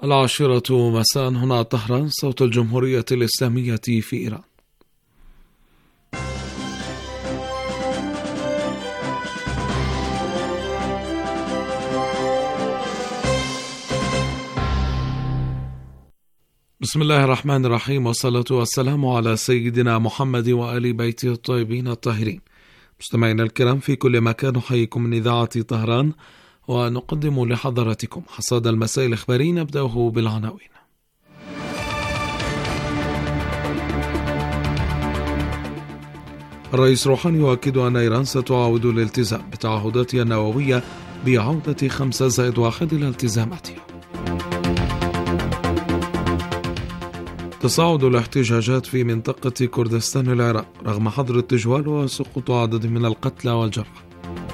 10 مساء هنا طهران، صوت الجمهورية الإسلامية في إيران. بسم الله الرحمن الرحيم، والصلاة والسلام على سيدنا محمد وآل بيته الطيبين الطاهرين. مستمعينا الكرام في كل مكان، نحييكم من إذاعة طهران ونقدم لحضراتكم حصاد المساء الإخباري. نبدأه بالعناوين. الرئيس روحاني يؤكد أن إيران ستعاود الالتزام بتعهداتها النووية بعودة 5+1 إلى التزاماتها. تصاعد الاحتجاجات في منطقة كردستان العراق رغم حظر التجوال وسقوط عدد من القتلى والجرحى.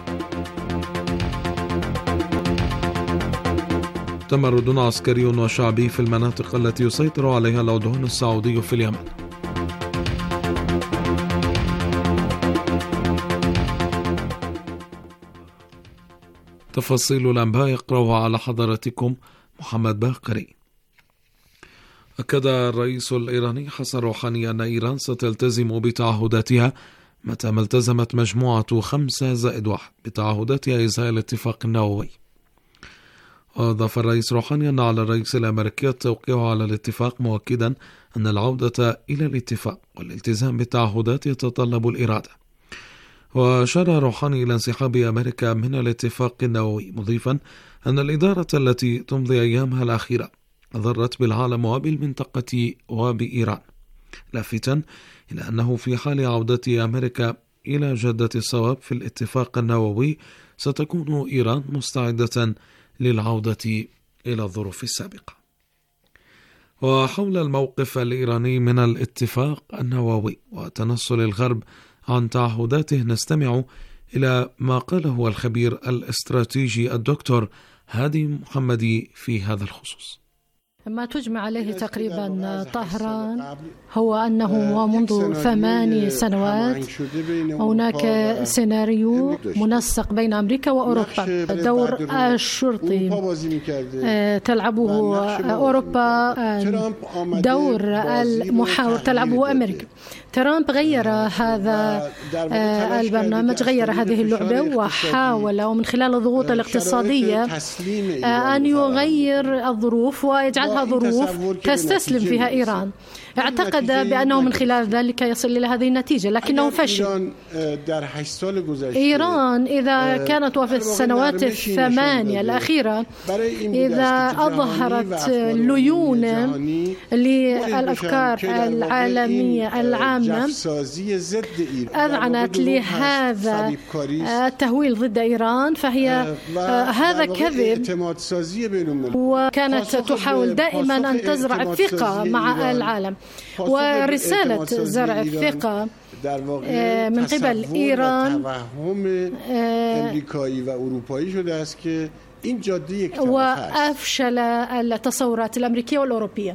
تمرد عسكري وشعبي في المناطق التي يسيطر عليها العدوان السعودي في اليمن. تفاصيل الأنباء يقرأها على حضراتكم محمد باقري. أكد الرئيس الإيراني حسن روحاني أن إيران ستلتزم بتعهداتها متى ما التزمت مجموعة 5+1 بتعهداتها إزاء الاتفاق النووي. وأضاف الرئيس روحاني أن على الرئيس الأمريكي التوقيع على الاتفاق، مؤكدا أن العودة إلى الاتفاق والالتزام بالتعهدات يتطلب الإرادة. وأشار روحاني إلى انسحاب أمريكا من الاتفاق النووي، مضيفا أن الإدارة التي تمضي أيامها الأخيرة ضرت بالعالم وبالمنطقة وبإيران، لافتا إلى أنه في حال عودة أمريكا إلى جدة الصواب في الاتفاق النووي ستكون إيران مستعدة للعودة إلى الظروف السابقة. وحول الموقف الإيراني من الاتفاق النووي وتنصل الغرب عن تعهداته، نستمع إلى ما قاله الخبير الاستراتيجي الدكتور هادي محمدي في هذا الخصوص. ما تجمع عليه تقريبا طهران هو أنه منذ 8 سنوات هناك سيناريو منسق بين أمريكا وأوروبا. دور الشرطي تلعبه أوروبا، دور المحاور تلعبه أمريكا. ترامب غير هذا البرنامج، غير هذه اللعبة، وحاول ومن خلال الضغوط الاقتصادية أن يغير الظروف ويجعلها ظروف تستسلم فيها إيران. اعتقد بأنه من خلال ذلك يصل إلى هذه النتيجة، لكنه فشل. إيران إذا كانت وفي السنوات 8 الأخيرة إذا أظهرت ليونة للأفكار العالمية العامة، أذعنت لهذا التهويل ضد إيران، فهي هذا كذب، وكانت تحاول دائما أن تزرع الثقة مع العالم. ورسالة زرع الثقة من قبل إيران وأفشل التصورات الأمريكية والأوروبية.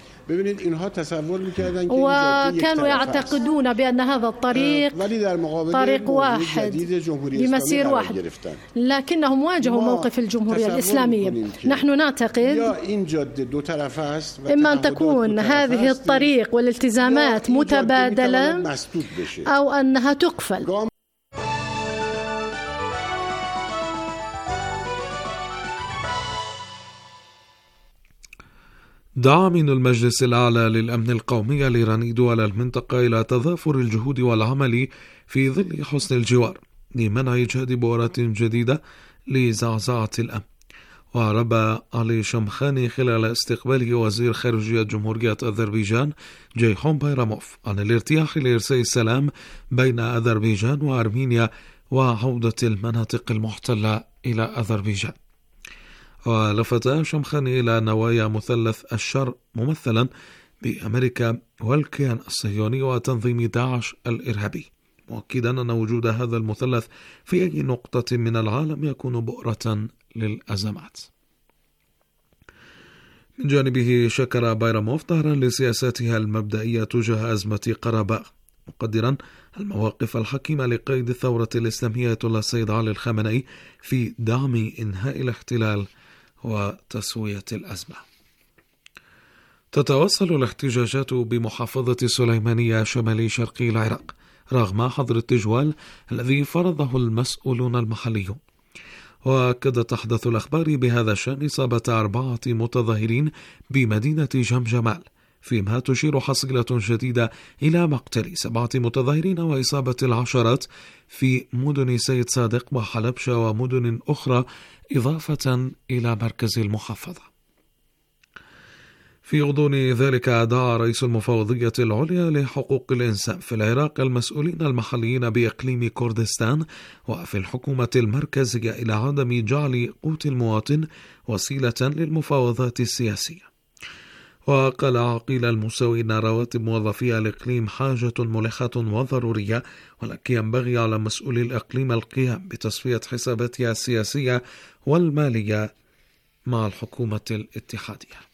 وكانوا يعتقدون بأن هذا الطريق طريق واحد بمسير واحد، لكنهم واجهوا موقف الجمهورية الإسلامية. نحن نعتقد إما أن تكون هذه الطريق والالتزامات متبادلة أو أنها تقفل. دعا من المجلس الأعلى للأمن القومي الإيراني دول المنطقة إلى تضافر الجهود والعمل في ظل حسن الجوار لمنع إيجاد بؤرات جديدة لزعزعة الأمن. وعرب علي شمخاني خلال استقباله وزير خارجية جمهورية أذربيجان جيحون بايراموف عن الارتياح لإرساء السلام بين أذربيجان وأرمينيا وعودة المناطق المحتلة إلى أذربيجان. ولفت شمخاني إلى نوايا مثلث الشر ممثلا بأمريكا والكيان الصهيوني وتنظيم داعش الإرهابي، مؤكدا أن وجود هذا المثلث في أي نقطة من العالم يكون بؤرة للأزمات. من جانبه شكر بايراموف طهرا لسياساتها المبدئية تجاه أزمة قرباخ، مقدرا المواقف الحكيمة لقائد الثورة الإسلامية آية الله السيد علي الخامنئي في دعم إنهاء الاحتلال وتسوية الأزمة. تتواصل الاحتجاجات بمحافظة سليمانية شمالي شرقي العراق رغم حظر التجوال الذي فرضه المسؤولون المحليون. وأكد تحدث الأخبار بهذا الشأن إصابة 4 متظاهرين بمدينة جمجمال، فيما تشير حصيلة جديدة إلى مقتل 7 متظاهرين وإصابة العشرات في مدن سيد صادق وحلبشة ومدن أخرى إضافة إلى مركز المحافظة. في غضون ذلك دعا رئيس المفوضية العليا لحقوق الإنسان في العراق المسؤولين المحليين بإقليم كردستان وفي الحكومة المركزية إلى عدم جعل قوت المواطن وسيلة للمفاوضات السياسية. وقال عقيل الموسوي إن رواتب موظفي الإقليم حاجة ملحة وضرورية، ولكن ينبغي على مسؤولي الإقليم القيام بتصفية حساباتها السياسية والمالية مع الحكومة الاتحادية.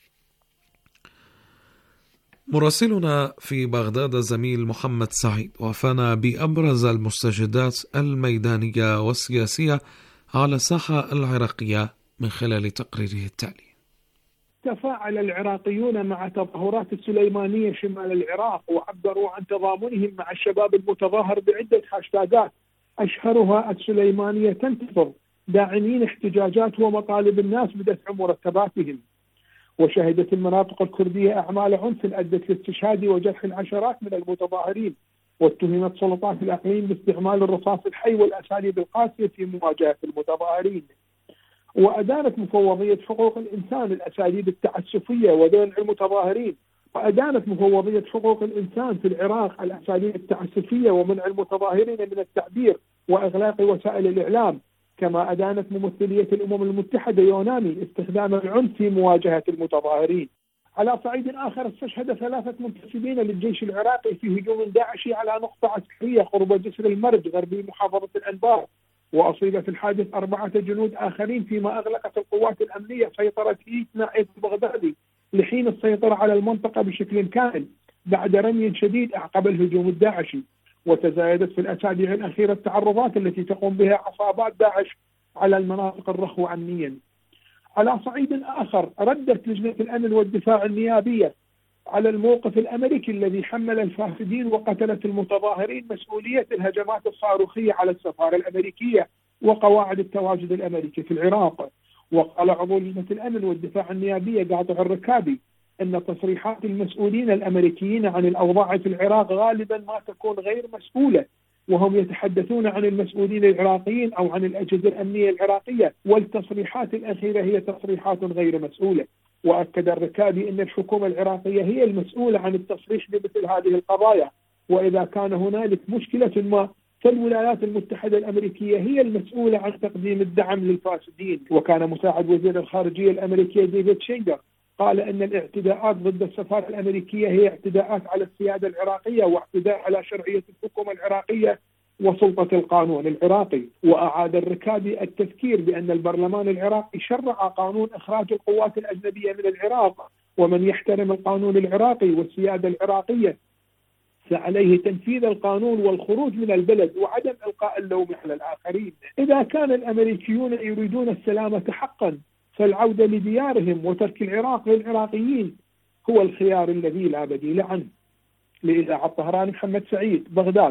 مراسلنا في بغداد الزميل محمد سعيد وفانا بأبرز المستجدات الميدانية والسياسية على الساحة العراقية من خلال تقريره التالي. تفاعل العراقيون مع تظاهرات السليمانية شمال العراق وعبروا عن تضامنهم مع الشباب المتظاهر بعدة هاشتاجات أشهرها السليمانية تنتظر، داعمين احتجاجات ومطالب الناس بدفع مرتباتهم. وشهدت المناطق الكردية أعمال عنف أدت لاستشهاد وجرح العشرات من المتظاهرين، واتهمت سلطات الإقليم باستعمال الرصاص الحي والأساليب القاسية في مواجهة المتظاهرين. وأدانت مفوضية حقوق الإنسان الأساليب التعسفية وذل المتظاهرين، وأدانت مفوضية حقوق الإنسان في العراق الأساليب التعسفية ومنع المتظاهرين من التعبير وإغلاق وسائل الإعلام. كما أدانت ممثلية الأمم المتحدة يونامي استخدام العنف في مواجهة المتظاهرين. على صعيد آخر، استشهد 3 منتسبين للجيش العراقي في هجوم داعشي على نقطة عسكرية قرب جسر المرج غربي محافظة الأنبار، وأصيب في الحادث 4 جنود آخرين، فيما أغلقت القوات الأمنية سيطرة نائب بغدادي لحين السيطرة على المنطقة بشكل كامل بعد رمي شديد أعقب الهجوم الداعشي. وتزايدت في الأسابيع الأخيرة التعرضات التي تقوم بها عصابات داعش على المناطق الرخوة أمنيا. على صعيد آخر، ردت لجنة الأمن والدفاع النيابية على الموقف الأمريكي الذي حمل الفاسدين وقتلة المتظاهرين مسؤولية الهجمات الصاروخية على السفارة الأمريكية وقواعد التواجد الأمريكي في العراق. وقال عضو لجنة الأمن والدفاع النيابية قاطع الركابي أن تصريحات المسؤولين الأمريكيين عن الأوضاع في العراق غالبا ما تكون غير مسؤولة، وهم يتحدثون عن المسؤولين العراقيين أو عن الأجهزة الأمنية العراقية، والتصريحات الأخيرة هي تصريحات غير مسؤولة. وأكد الركابي أن الحكومة العراقية هي المسؤولة عن التصريح بمثل هذه القضايا، وإذا كان هنالك مشكلة ما فالولايات المتحدة الأمريكية هي المسؤولة عن تقديم الدعم للفاسدين. وكان مساعد وزير الخارجية الأمريكية ديفيد شينجر قال أن الاعتداءات ضد السفارة الأمريكية هي اعتداءات على السيادة العراقية واعتداء على شرعية الحكومة العراقية وسلطة القانون العراقي. وأعاد الركابي التذكير بأن البرلمان العراقي شرع قانون إخراج القوات الأجنبية من العراق، ومن يحترم القانون العراقي والسيادة العراقية فعليه تنفيذ القانون والخروج من البلد وعدم إلقاء اللوم على الآخرين. إذا كان الأمريكيون يريدون السلامة حقا فالعودة لديارهم وترك العراق للعراقيين هو الخيار الذي لا بديل عنه. لإذاعة الطهراني محمد سعيد، بغداد.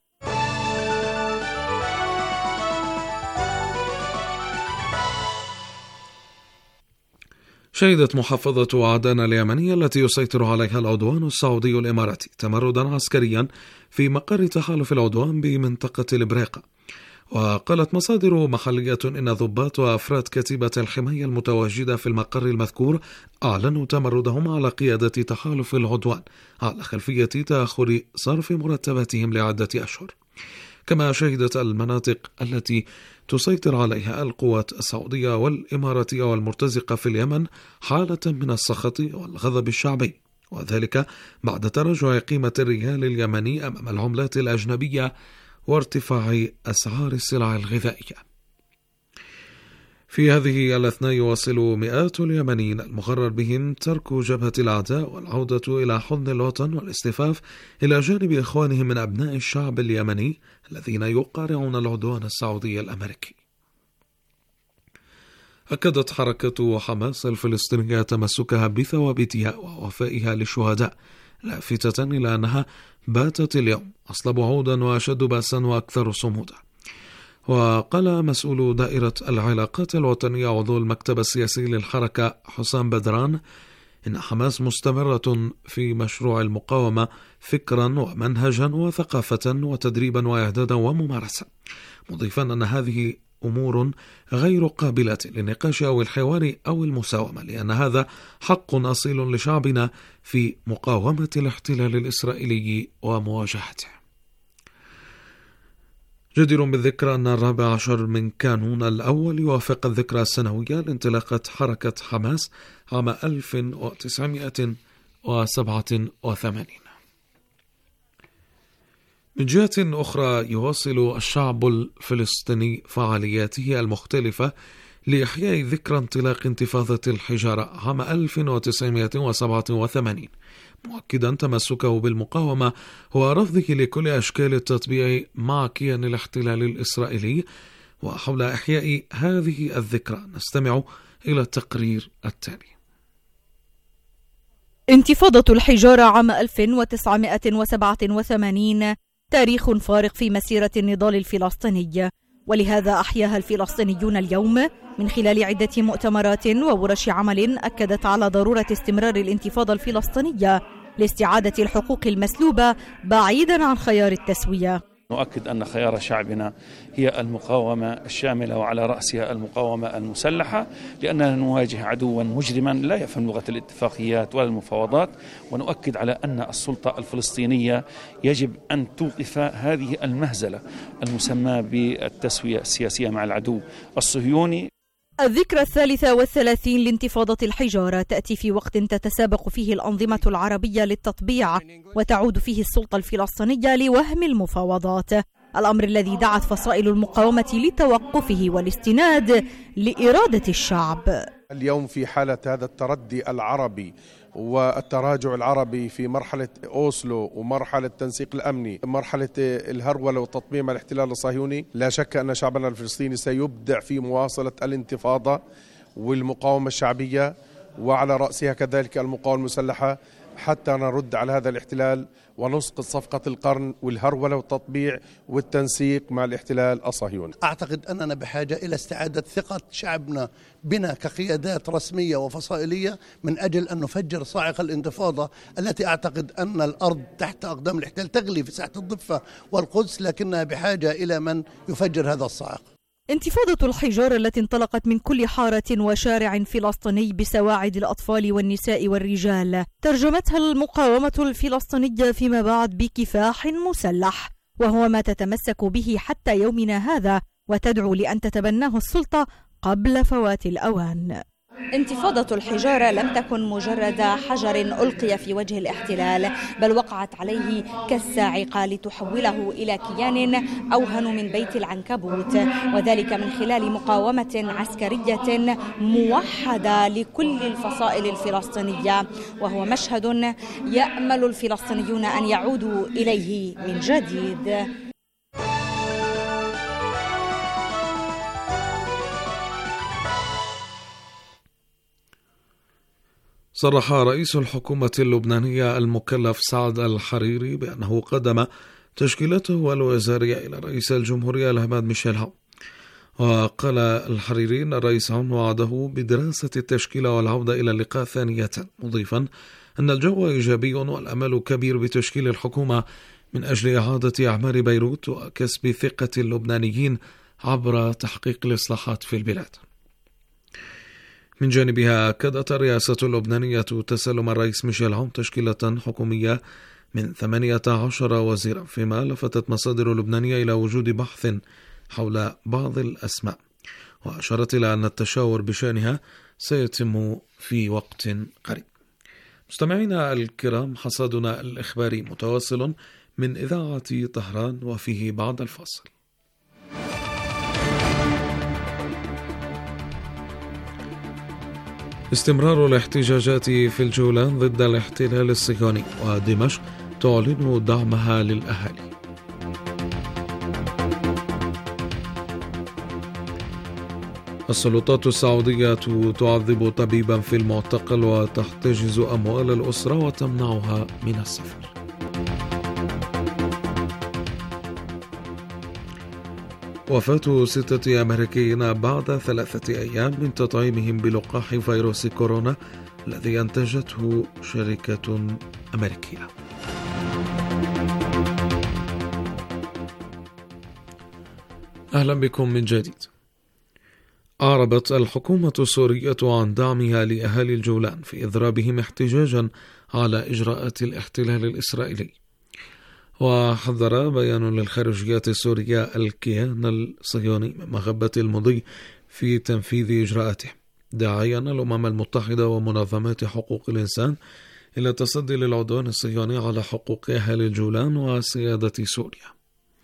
شهدت محافظة عدن اليمنية التي يسيطر عليها العدوان السعودي الإماراتي تمردا عسكريا في مقر تحالف العدوان بمنطقة البريقة. وقالت مصادر محلية إن ضباط وأفراد كتيبة الحماية المتواجدة في المقر المذكور أعلنوا تمردهم على قيادة تحالف العدوان على خلفية تأخر صرف مرتباتهم لعدة أشهر. كما شهدت المناطق التي تسيطر عليها القوات السعودية والإماراتية والمرتزقة في اليمن حالة من السخط والغضب الشعبي، وذلك بعد تراجع قيمة الريال اليمني أمام العملات الأجنبية وارتفاع أسعار السلع الغذائية. في هذه الأثناء يواصل مئات اليمنيين المقرر بهم ترك جبهة الأعداء والعودة إلى حضن الوطن والاصطفاف إلى جانب إخوانهم من أبناء الشعب اليمني الذين يقارعون العدوان السعودي الأمريكي. أكدت حركة حماس الفلسطينية تمسكها بثوابتها ووفائها للشهداء، لافتة إلى أنها باتت اليوم أصلب عودا وأشد بأسا وأكثر صمودا. وقال مسؤول دائرة العلاقات الوطنية عضو المكتب السياسي للحركة حسام بدران إن حماس مستمرة في مشروع المقاومة فكرا ومنهجا وثقافة وتدريبا وإعدادا وممارسة، مضيفا أن هذه أمور غير قابلة للنقاش أو الحوار أو المساومة، لأن هذا حق أصيل لشعبنا في مقاومة الاحتلال الإسرائيلي ومواجهته. جدير بالذكر أن 14 من كانون الأول يوافق الذكرى السنوية لانطلاقة حركة حماس عام 1987. من جهة أخرى، يواصل الشعب الفلسطيني فعالياته المختلفة لإحياء ذكرى انطلاق انتفاضة الحجارة عام 1987، مؤكدا تمسكه بالمقاومة ورفضه لكل أشكال التطبيع مع كيان الاحتلال الإسرائيلي. وحول إحياء هذه الذكرى نستمع إلى التقرير التالي. انتفاضة الحجارة عام 1987 تاريخ فارق في مسيرة النضال الفلسطيني، ولهذا أحياها الفلسطينيون اليوم من خلال عدة مؤتمرات وورش عمل أكدت على ضرورة استمرار الانتفاضة الفلسطينية لاستعادة الحقوق المسلوبة بعيدا عن خيار التسوية. نؤكد أن خيار شعبنا هي المقاومة الشاملة وعلى رأسها المقاومة المسلحة، لأننا نواجه عدوا مجرما لا يفهم لغة الاتفاقيات ولا المفاوضات، ونؤكد على أن السلطة الفلسطينية يجب أن توقف هذه المهزلة المسمى بالتسوية السياسية مع العدو الصهيوني. الذكرى 33 لانتفاضة الحجارة تأتي في وقت تتسابق فيه الأنظمة العربية للتطبيع وتعود فيه السلطة الفلسطينية لوهم المفاوضات، الأمر الذي دعت فصائل المقاومة لتوقفه والاستناد لإرادة الشعب. اليوم في حالة هذا التردي العربي والتراجع العربي في مرحلة أوسلو ومرحلة التنسيق الأمني، مرحلة الهرولة والتطبيع مع الاحتلال الصهيوني، لا شك أن شعبنا الفلسطيني سيبدع في مواصلة الانتفاضة والمقاومة الشعبية، وعلى رأسها كذلك المقاومة المسلحة، حتى نرد على هذا الاحتلال ونسقط صفقة القرن والهرولة والتطبيع والتنسيق مع الاحتلال الصهيوني. أعتقد أننا بحاجة إلى استعادة ثقة شعبنا بنا كقيادات رسمية وفصائلية من أجل أن نفجر صاعقة الانتفاضة التي أعتقد أن الأرض تحت أقدام الاحتلال تغلي في ساحة الضفة والقدس، لكنها بحاجة إلى من يفجر هذا الصاعق. انتفاضة الحجارة التي انطلقت من كل حارة وشارع فلسطيني بسواعد الأطفال والنساء والرجال ترجمتها المقاومة الفلسطينية فيما بعد بكفاح مسلح، وهو ما تتمسك به حتى يومنا هذا وتدعو لأن تتبناه السلطة قبل فوات الأوان. انتفاضة الحجارة لم تكن مجرد حجر ألقي في وجه الاحتلال، بل وقعت عليه كالصاعقة لتحوله إلى كيان أوهن من بيت العنكبوت، وذلك من خلال مقاومة عسكرية موحدة لكل الفصائل الفلسطينية، وهو مشهد يأمل الفلسطينيون أن يعودوا إليه من جديد. صرح رئيس الحكومة اللبنانية المكلف سعد الحريري بأنه قدم تشكيلته الوزارية إلى رئيس الجمهورية العماد ميشيل عون. وقال الحريري أن الرئيس عون وعده بدراسة التشكيلة والعودة إلى اللقاء ثانية، مضيفا أن الجو إيجابي والأمل كبير بتشكيل الحكومة من أجل إعادة أعمار بيروت وكسب ثقة اللبنانيين عبر تحقيق الإصلاحات في البلاد. من جانبها أكدت الرئاسة اللبنانية تسلم الرئيس ميشيل عون تشكيلة حكومية من 18 وزيرا، فيما لفتت مصادر لبنانية إلى وجود بحث حول بعض الأسماء، وأشارت إلى أن التشاور بشأنها سيتم في وقت قريب. مستمعينا الكرام، حصادنا الإخباري متواصل من إذاعة طهران، وفيه بعد الفاصل. استمرار الاحتجاجات في الجولان ضد الاحتلال الصهيوني، ودمشق تعلن دعمها للأهالي. السلطات السعودية تعذب طبيبا في المعتقل وتحتجز أموال الأسرة وتمنعها من السفر. وفاة 6 أمريكيين بعد 3 أيام من تطعيمهم بلقاح فيروس كورونا الذي أنتجته شركة أمريكية. أهلا بكم من جديد. أعربت الحكومة السورية عن دعمها لأهالي الجولان في إضرابهم احتجاجا على إجراءات الاحتلال الإسرائيلي. وحذر بيان للخارجية السورية الكيان الصهيوني من مغبة المضي في تنفيذ إجراءاته، داعيا الأمم المتحدة ومنظمات حقوق الإنسان إلى التصدي للعدوان الصهيوني على حقوق أهالي الجولان وسيادة سوريا.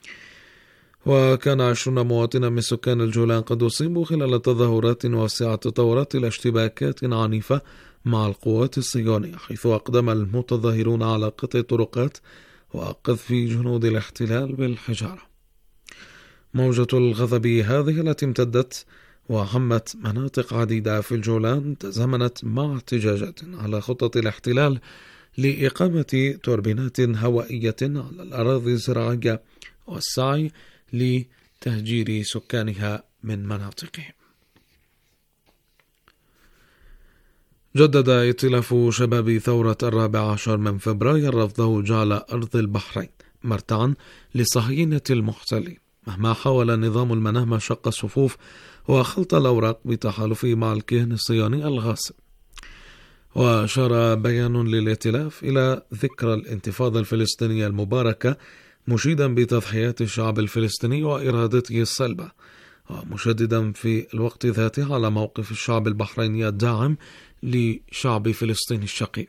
وكان 20 مواطنا من سكان الجولان قد أصيبوا خلال تظاهرات واسعة تطورت إلى اشتباكات عنيفة مع القوات الصهيونية، حيث أقدم المتظاهرون على قطع طرقات وقذف جنود الاحتلال بالحجارة. موجة الغضب هذه التي امتدت وعمت مناطق عديدة في الجولان تزامنت مع احتجاجات على خطط الاحتلال لإقامة توربينات هوائية على الأراضي الزراعية والسعي لتهجير سكانها من مناطقهم. جدد ائتلاف شباب ثورة 14 من فبراير رفضه جعل أرض البحرين مرتعا لصهاينة المحتلين، مهما حاول نظام المنامة شق الصفوف وخلط الأوراق بتحالفه مع الكيان الصهيوني الغاصب. وأشار بيان للائتلاف إلى ذكرى الانتفاضة الفلسطينية المباركة، مشيدا بتضحيات الشعب الفلسطيني وإرادته الصلبة، ومشددا في الوقت ذاته على موقف الشعب البحريني الداعم لشعب فلسطين الشقيق.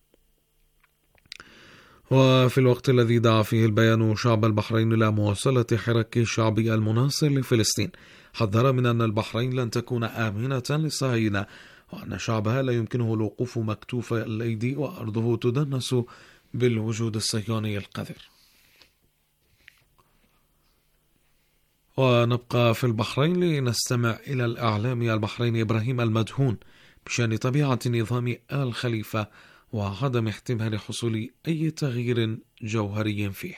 وفي الوقت الذي دعا فيه البيان شعب البحرين إلى مواصلة حراك الشعبي المناصر لفلسطين، حذر من أن البحرين لن تكون آمنة للصهاينة، وأن شعبها لا يمكنه الوقوف مكتوف الأيدي وأرضه تدنس بالوجود الصهيوني القذر. ونبقى في البحرين لنستمع إلى الإعلامي البحريني إبراهيم المدهون بشأن طبيعة نظام آل خليفة وعدم احتمال حصول أي تغيير جوهري فيه.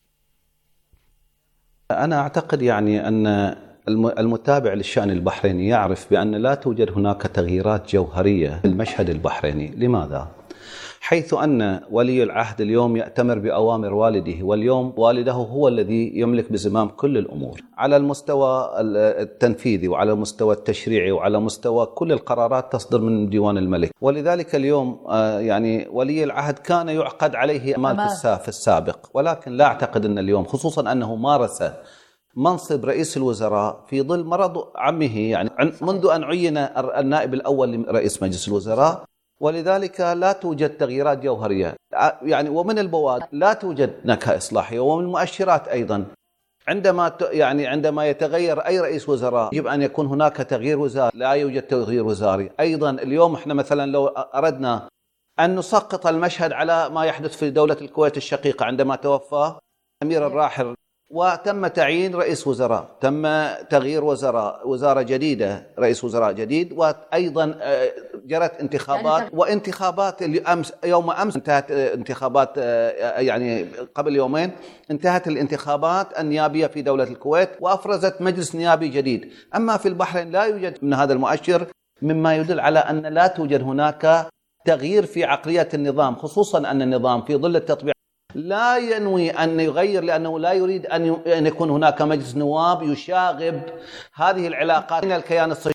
أنا أعتقد أن المتابع للشأن البحريني يعرف بأن لا توجد هناك تغييرات جوهرية في المشهد البحريني. لماذا؟ حيث أن ولي العهد اليوم يأتمر بأوامر والده، واليوم والده هو الذي يملك بزمام كل الأمور على المستوى التنفيذي وعلى المستوى التشريعي وعلى مستوى كل القرارات تصدر من ديوان الملك. ولذلك اليوم ولي العهد كان يعقد عليه أمال في السابق، ولكن لا أعتقد أن اليوم، خصوصا أنه مارس منصب رئيس الوزراء في ظل مرض عمه، منذ أن عين النائب الأول لرئيس مجلس الوزراء، ولذلك لا توجد تغييرات جوهرية. ومن البوادر لا توجد نكهة إصلاحية، ومن المؤشرات أيضا عندما يتغير أي رئيس وزراء يجب أن يكون هناك تغيير وزاري، لا يوجد تغيير وزاري. أيضا اليوم احنا مثلا لو أردنا أن نسقط المشهد على ما يحدث في دولة الكويت الشقيقة عندما توفى أمير الراحل وتم تعيين رئيس وزراء، تم تغيير وزارة جديدة، رئيس وزراء جديد، وأيضا جرت انتخابات وانتخابات يوم أمس انتهت انتخابات، قبل يومين انتهت الانتخابات النيابية في دولة الكويت وأفرزت مجلس نيابي جديد. أما في البحرين لا يوجد من هذا المؤشر، مما يدل على أن لا توجد هناك تغيير في عقلية النظام، خصوصا أن النظام في ظل التطبيع لا ينوي أن يغير، لأنه لا يريد أن يكون هناك مجلس نواب يشاغب هذه العلاقات من الكيان الصهيوني.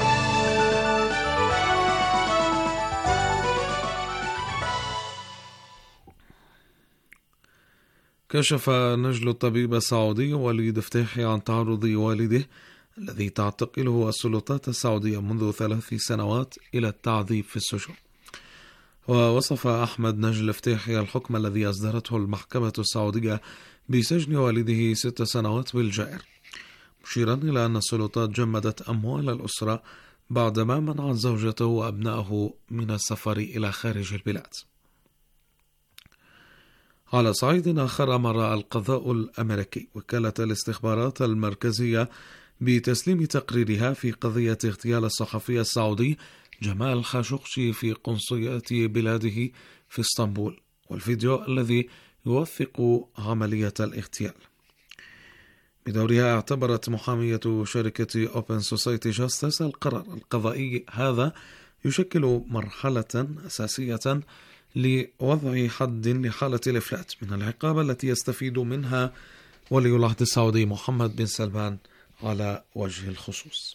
كشف نجل الطبيب السعودي وليد فتاحي عن تعرض والده الذي تعتقله السلطات السعودية منذ 3 سنوات إلى التعذيب في السجن. ووصف أحمد نجل فتاحي الحكم الذي أصدرته المحكمة السعودية بسجن والده 6 سنوات بالجائر، مشيرا إلى أن السلطات جمدت أموال الأسرة بعدما منعت زوجته وأبنائه من السفر إلى خارج البلاد. على صعيد آخر، أمر القضاء الأمريكي وكالة الاستخبارات المركزية بتسليم تقريرها في قضية اغتيال الصحفي السعودي جمال خاشقجي في قنصلية بلاده في اسطنبول، والفيديو الذي يوثق عملية الاغتيال. بدورها اعتبرت محامية شركة Open Society Justice القرار القضائي هذا يشكل مرحلة أساسية لوضع حد لحالة الإفلات من العقاب التي يستفيد منها ولي العهد السعودي محمد بن سلمان على وجه الخصوص.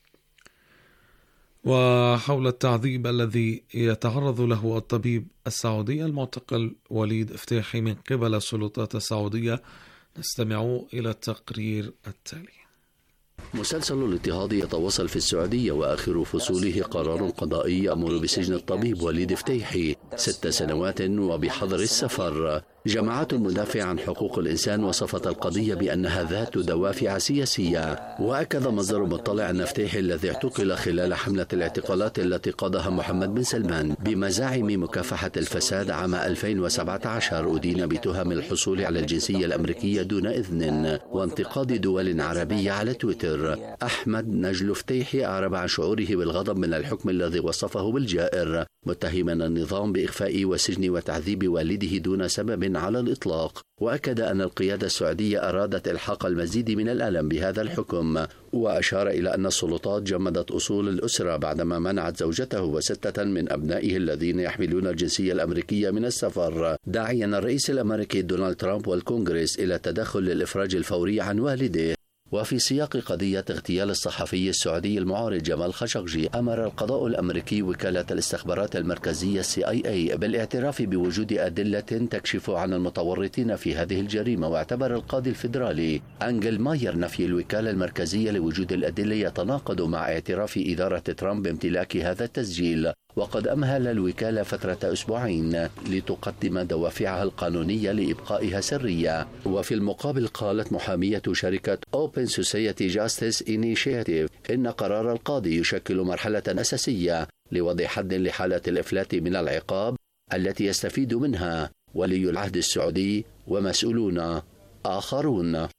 وحول التعذيب الذي يتعرض له الطبيب السعودي المعتقل وليد فتاحي من قبل السلطات السعودية نستمع إلى التقرير التالي. مسلسل الاضطهاد يتواصل في السعودية، وآخر فصوله قرار قضائي يأمر بسجن الطبيب وليد فتاحي 6 سنوات وبحظر السفر. جماعات المدافع عن حقوق الإنسان وصفت القضية بأنها ذات دوافع سياسية. وأكد مصدر مطلع أن فتاحي الذي اعتقل خلال حملة الاعتقالات التي قادها محمد بن سلمان بمزاعم مكافحة الفساد عام 2017 أدين بتهم الحصول على الجنسية الأمريكية دون إذن وانتقاد دول عربية على تويتر. أحمد نجل فتاحي أعرب عن شعوره بالغضب من الحكم الذي وصفه بالجائر، متهما النظام بإخفاء وسجن وتعذيب والده دون سبب على الإطلاق. وأكد أن القيادة السعودية أرادت إلحاق المزيد من الألم بهذا الحكم، وأشار إلى أن السلطات جمدت أصول الأسرة بعدما منعت زوجته و6 من أبنائه الذين يحملون الجنسية الأمريكية من السفر، داعيا الرئيس الأمريكي دونالد ترامب والكونغرس إلى التدخل للإفراج الفوري عن والده. وفي سياق قضية اغتيال الصحفي السعودي المعارض جمال خاشقجي، أمر القضاء الأمريكي وكالة الاستخبارات المركزية CIA بالاعتراف بوجود أدلة تكشف عن المتورطين في هذه الجريمة. واعتبر القاضي الفيدرالي أنجل ماير نفي الوكالة المركزية لوجود الأدلة يتناقض مع اعتراف إدارة ترامب بامتلاك هذا التسجيل. وقد أمهل الوكالة فترة 2 أسبوعين لتقدم دوافعها القانونية لإبقائها سرية. وفي المقابل قالت محامية شركة Open Society Justice Initiative إن قرار القاضي يشكل مرحلة أساسية لوضع حد لحالة الإفلات من العقاب التي يستفيد منها ولي العهد السعودي ومسؤولون آخرون.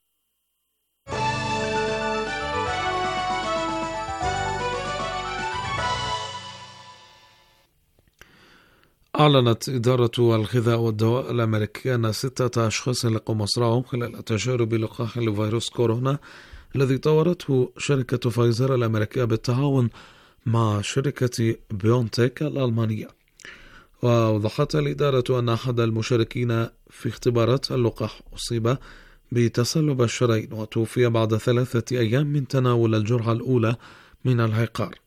أعلنت إدارة الغذاء والدواء الأمريكية أن 6 أشخاص لقوا مصرعهم خلال تجارب لقاح لفيروس كورونا الذي طورته شركة فايزر الأمريكية بالتعاون مع شركة بيونتك الألمانية. وأوضحت الإدارة أن أحد المشاركين في اختبارات اللقاح أصيب بتصلب الشرايين وتوفي بعد 3 أيام من تناول الجرعة الأولى من العقار.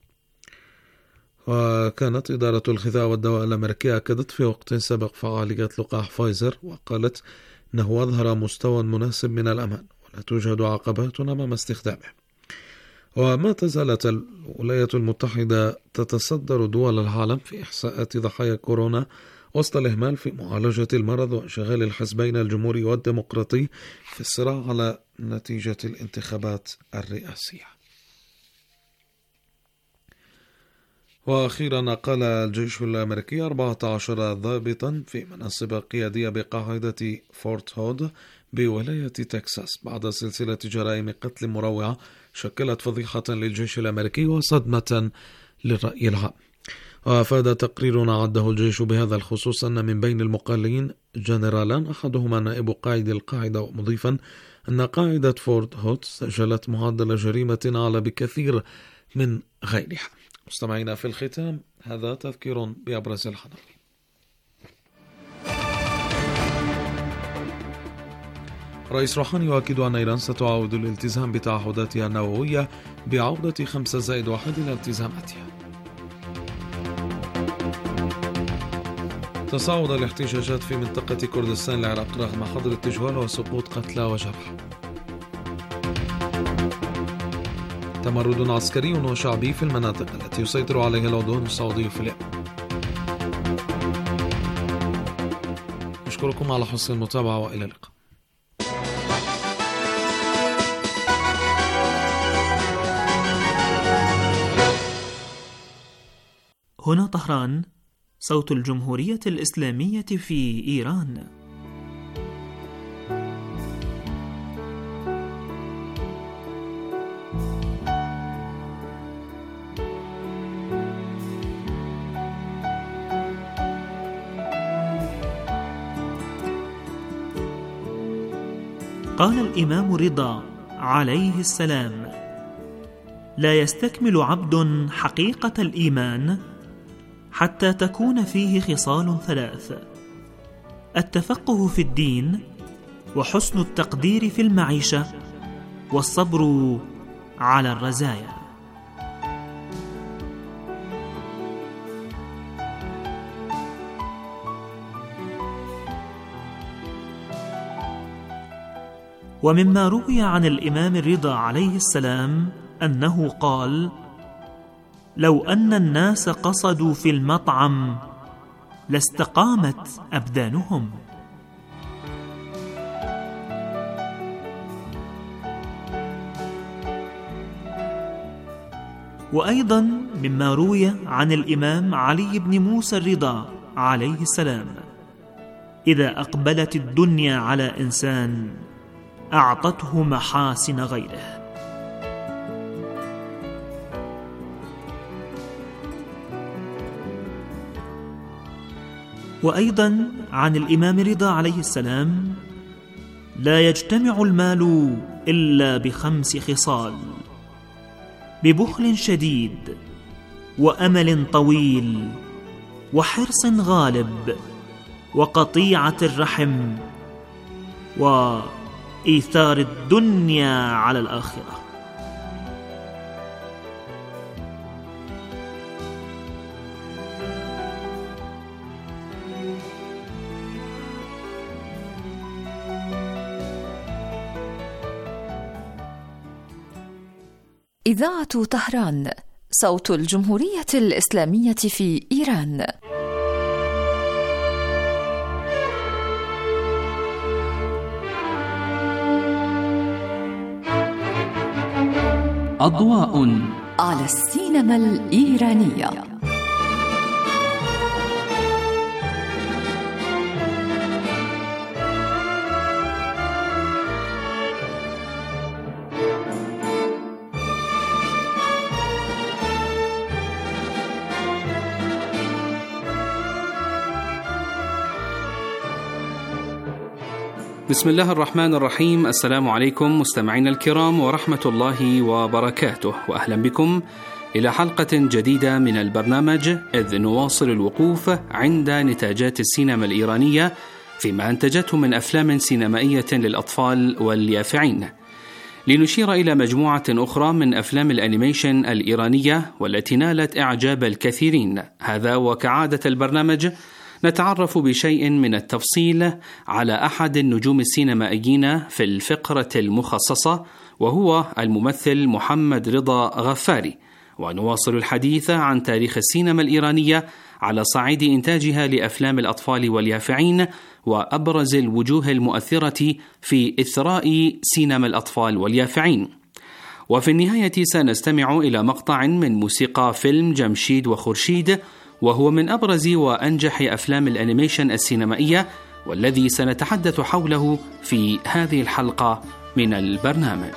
وكانت إدارة الغذاء والدواء الأمريكية أكدت في وقت سابق فعالية لقاح فايزر، وقالت أنه أظهر مستوى مناسب من الأمان ولا توجد عقبات أمام استخدامه. وما تزالت الولايات المتحدة تتصدر دول العالم في إحصاءات ضحايا كورونا وسط الإهمال في معالجة المرض وانشغال الحزبين الجمهوري والديمقراطي في الصراع على نتيجة الانتخابات الرئاسية. وأخيرا قال الجيش الأمريكي 14 ضابطا في مناصب قيادية بقاعدة فورت هود بولاية تكساس بعد سلسلة جرائم قتل مروعة شكلت فضيحة للجيش الأمريكي وصدمة للرأي العام. وأفاد تقرير عده الجيش بهذا الخصوص أن من بين المقالين جنرالان، أحدهما نائب قائد القاعدة، ومضيفا أن قاعدة فورت هود سجلت معدل جريمة أعلى بكثير من غيرها. مستمعينا، في الختام هذا تذكير بأبرز العناوين. رئيس روحاني يؤكد أن إيران ستعاود الالتزام بتعهداتها النووية بعودة 5+1 إلى التزاماتها. تصاعد الاحتجاجات في منطقة كردستان العراق رغم حظر التجوال وسقوط قتلى وجرحى. تمرد عسكري وشعبي في المناطق التي يسيطر عليها العدوان السعودي في اليمن. أشكركم على حسن المتابعة وإلى اللقاء. هنا طهران، صوت الجمهورية الإسلامية في إيران. قال الإمام رضا عليه السلام: لا يستكمل عبد حقيقة الإيمان حتى تكون فيه خصال ثلاث: التفقه في الدين، وحسن التقدير في المعيشة، والصبر على الرزايا. ومما روي عن الإمام الرضا عليه السلام أنه قال: لو أن الناس قصدوا في المطعم لاستقامت أبدانهم. وأيضا مما روي عن الإمام علي بن موسى الرضا عليه السلام: إذا أقبلت الدنيا على إنسان أعطته محاسن غيره. وأيضا عن الإمام رضا عليه السلام: لا يجتمع المال إلا بخمس خصال: ببخل شديد، وأمل طويل، وحرص غالب، وقطيعة الرحم، وإيثار الدنيا على الآخرة. إذاعة طهران، صوت الجمهورية الإسلامية في إيران. أضواء على السينما الإيرانية. بسم الله الرحمن الرحيم. السلام عليكم مستمعينا الكرام ورحمة الله وبركاته، وأهلا بكم إلى حلقة جديدة من البرنامج، إذ نواصل الوقوف عند نتاجات السينما الإيرانية فيما أنتجته من أفلام سينمائية للأطفال واليافعين، لنشير إلى مجموعة أخرى من أفلام الأنيميشن الإيرانية والتي نالت إعجاب الكثيرين. هذا وكعادة البرنامج نتعرف بشيء من التفصيل على أحد النجوم السينمائيين في الفقرة المخصصة، وهو الممثل محمد رضا غفاري، ونواصل الحديث عن تاريخ السينما الإيرانية على صعيد إنتاجها لأفلام الأطفال واليافعين وأبرز الوجوه المؤثرة في إثراء سينما الأطفال واليافعين. وفي النهاية سنستمع إلى مقطع من موسيقى فيلم جمشيد وخورشيد، وهو من أبرز وأنجح أفلام الأنيميشن السينمائية، والذي سنتحدث حوله في هذه الحلقة من البرنامج.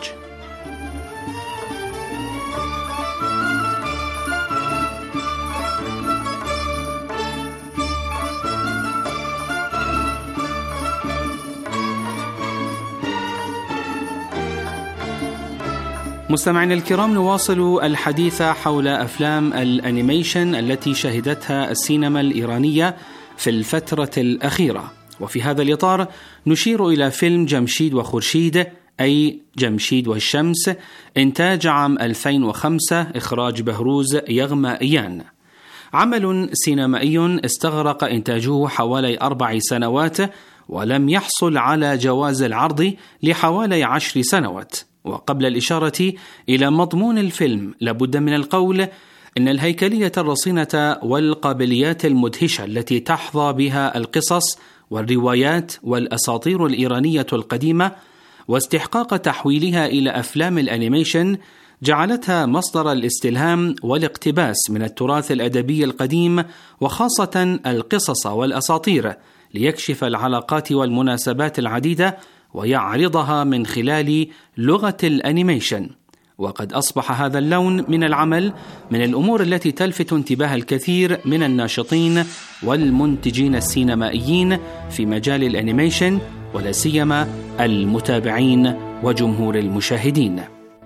مستمعينا الكرام، نواصل الحديث حول أفلام الأنيميشن التي شهدتها السينما الإيرانية في الفترة الأخيرة، وفي هذا الإطار نشير إلى فيلم جمشيد وخورشيد، أي جمشيد والشمس، إنتاج عام 2005، إخراج بهروز يغمائيان. عمل سينمائي استغرق إنتاجه حوالي 4 سنوات، ولم يحصل على جواز العرض لحوالي 10 سنوات. وقبل الإشارة إلى مضمون الفيلم، لابد من القول إن الهيكلية الرصينة والقابليات المدهشة التي تحظى بها القصص والروايات والأساطير الإيرانية القديمة، واستحقاق تحويلها إلى أفلام الأنيميشن، جعلتها مصدر الاستلهام والاقتباس من التراث الأدبي القديم، وخاصة القصص والأساطير، ليكشف العلاقات والمناسبات العديدة ويعرضها من خلال لغة الأنيميشن. وقد أصبح هذا اللون من العمل من الأمور التي تلفت انتباه الكثير من الناشطين والمنتجين السينمائيين في مجال الأنيميشن، ولا سيما المتابعين وجمهور المشاهدين.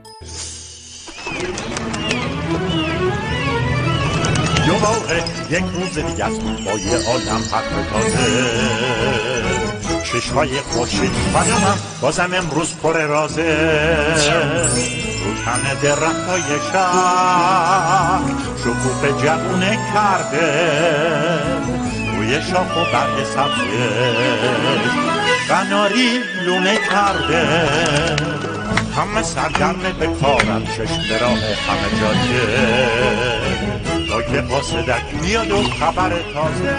یک روز دیگه است با یه عالم حق تازه، چشمای خوشی خانمم بازم امروز پر رازه، رو تن درختای شهر شکوفه جوونه کرده، روی شاخ و برگ سبزش قناری لونه کرده، همه سرگرم به کارم، چشم به راه همه جاده، که قاصدک میاد و خبر تازه.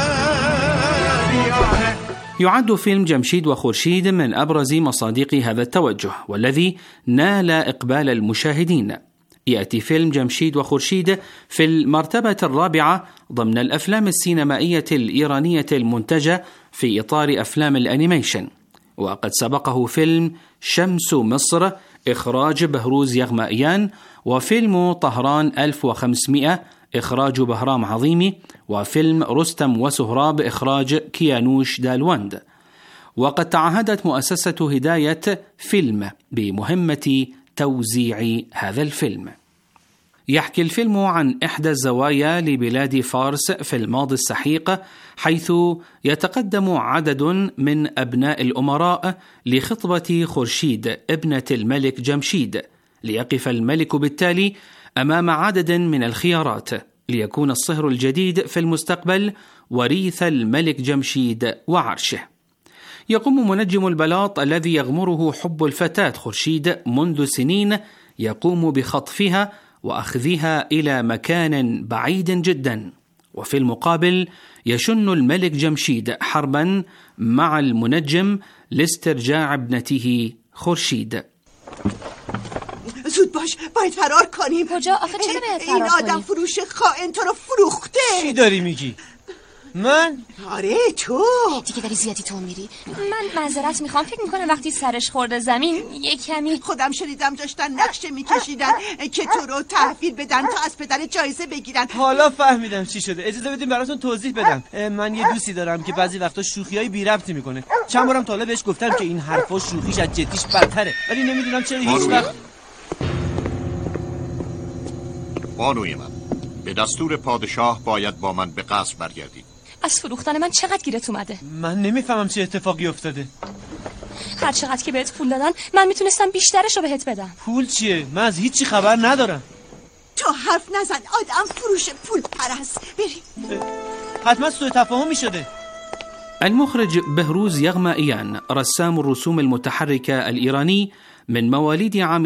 يعد فيلم جمشيد وخورشيد من أبرز مصادق هذا التوجه والذي نال إقبال المشاهدين. يأتي فيلم جمشيد وخورشيد في المرتبة الرابعة ضمن الأفلام السينمائية الإيرانية المنتجة في إطار أفلام الأنيميشن، وقد سبقه فيلم شمس مصر إخراج بهروز يغمائيان، وفيلم طهران 1500 إخراج بهرام عظيمي، وفيلم رستم وسهراب إخراج كيانوش دالوند. وقد تعهدت مؤسسة هداية فيلم بمهمة توزيع هذا الفيلم. يحكي الفيلم عن إحدى الزوايا لبلاد فارس في الماضي السحيق، حيث يتقدم عدد من أبناء الأمراء لخطبة خورشيد ابنة الملك جمشيد، ليقف الملك بالتالي أمام عدد من الخيارات ليكون الصهر الجديد في المستقبل وريث الملك جمشيد وعرشه. يقوم منجم البلاط الذي يغمره حب الفتاة خورشيد منذ سنين يقوم بخطفها وأخذها إلى مكان بعيد جدا، وفي المقابل يشن الملك جمشيد حربا مع المنجم لاسترجاع ابنته خورشید. زود باش، باید فرار کنیم. کجا؟ آخه چرا باید فرار کنیم؟ این آدم فروش خائن تو رو فروخته. چی داری میگی؟ من؟ آره تو دیگه داری زیادی تو میری. من معذرت میخوام، فکر میکنم وقتی سرش خورده زمین یه کمی. خودم شنیدم داشتن نقشه میکشیدن که تو رو تحویل بدن تا از پدر جایزه بگیرن. حالا فهمیدم چی شده. اجازه بدیم براتون توضیح بدم. من یه دوستی دارم که بعضی وقتا شوخیای بی ربطی میکنه. چند بارم تا حالا بهش گفتم که این حرفا شوخیش از جدیش بدتره، ولی نمیدونم چرا هیچ وقت. بانوی من، به دستور پادشاه باید با من به قصر برگردی. از فروختن من چقدر گیرت اومده؟ من نمیفهمم چه اتفاقی افتاده. هر چقدر که بهت پول دادن من میتونستم بیشترش رو بهت بدم. پول چیه؟ من از هیچی خبر ندارم. تو حرف نزن، آدم فروش پول پرست. بریم. حتما سوء تفاهمی شده. المخرج بهروز يغمائيان رسام الرسوم المتحركة الإيراني من مواليد عام